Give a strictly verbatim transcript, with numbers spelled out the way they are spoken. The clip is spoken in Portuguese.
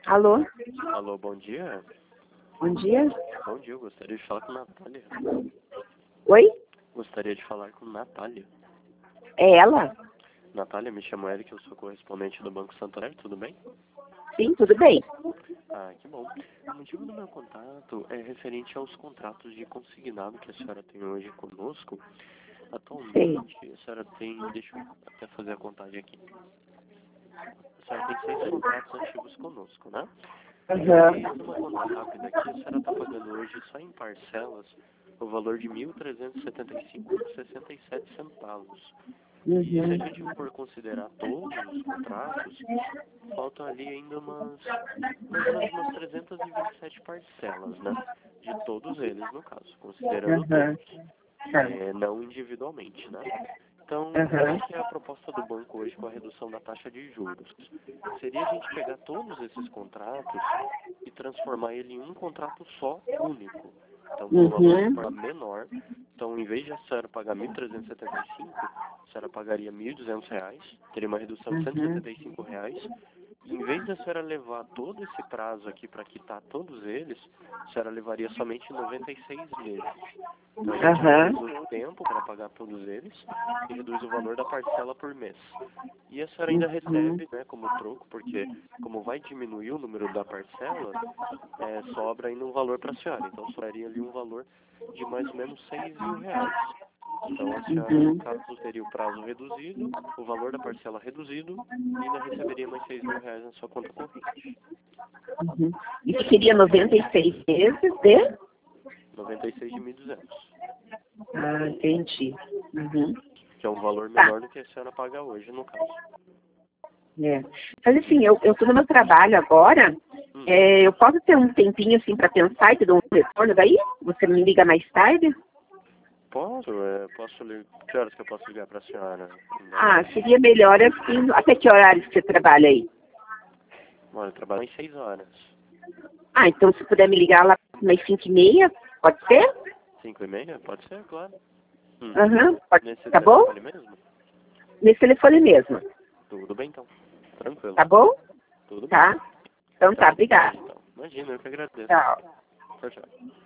Alô? Alô, bom dia. Bom dia. Bom dia, eu gostaria de falar com Natália. Oi? Gostaria de falar com Natália. É ela? Natália, me chamo Eric, eu sou correspondente do Banco Santander, tudo bem? Sim, tudo bem. Ah, que bom. O motivo do meu contato é referente aos contratos de consignado que a senhora tem hoje conosco. Sim. Atualmente, a senhora tem, deixa eu até fazer a contagem aqui. A senhora tem seis contratos ativos conosco, né? Aham. E numa conta rápida aqui, a senhora está pagando hoje só em parcelas o valor de mil trezentos e setenta e cinco reais e sessenta e sete centavos. E se a Uhum. gente for considerar todos os contratos, faltam ali ainda umas, mais ou menos umas trezentas e vinte e sete parcelas, né? De todos eles, no caso, considerando Aham. todos, Tá. é, não individualmente, né? Então, Aham. qual que é a proposta do banco hoje com a redução da taxa de juros? Seria a gente pegar todos esses contratos e transformar ele em um contrato só, único. Então, com um valor de Uhum. forma menor. Então, em vez de a senhora pagar mil trezentos e setenta e cinco reais, a senhora pagaria mil e duzentos reais, teria uma redução de cento e Uhum. setenta e cinco reais. Em vez da senhora levar todo esse prazo aqui para quitar todos eles, a senhora levaria somente noventa e seis meses. Então, a gente Aham. reduz o tempo para pagar todos eles e reduz o valor da parcela por mês. E a senhora ainda Uhum. recebe, né, como troco, porque como vai diminuir o número da parcela, é, sobra ainda um valor para a senhora. Então, sobraria ali um valor de mais ou menos seis mil reais. Então, a senhora, no Uhum. caso, teria o prazo reduzido, o valor da parcela reduzido e ainda receberia mais seis mil reais na sua conta corrente. Uhum. Isso seria noventa e seis meses de? noventa e seis de mil e duzentos, Ah, entendi. Uhum. que é um valor Tá. menor do que a senhora paga hoje, no caso. É. Mas assim, eu, eu tô no meu trabalho agora. Hum. É, eu posso ter um tempinho assim para pensar e te dou um retorno daí? Você me liga mais tarde? Posso, é, posso ligar. Que horas que eu posso ligar para a senhora? Ah, Não. seria melhor assim. Até que horário que você trabalha aí? Olha, eu trabalho em seis horas. Ah, então se puder me ligar lá umas cinco e meia, pode ser? Cinco e meia? Pode ser, claro. Hum. Aham, pode. Nesse Tá bom? telefone mesmo? Nesse telefone mesmo. Tudo bem, então. Tranquilo. Tá bom? Tudo bem. Tá. Então Até tá, mais tarde, obrigada. então. Imagina, eu que agradeço. Tchau. Tchau, tchau.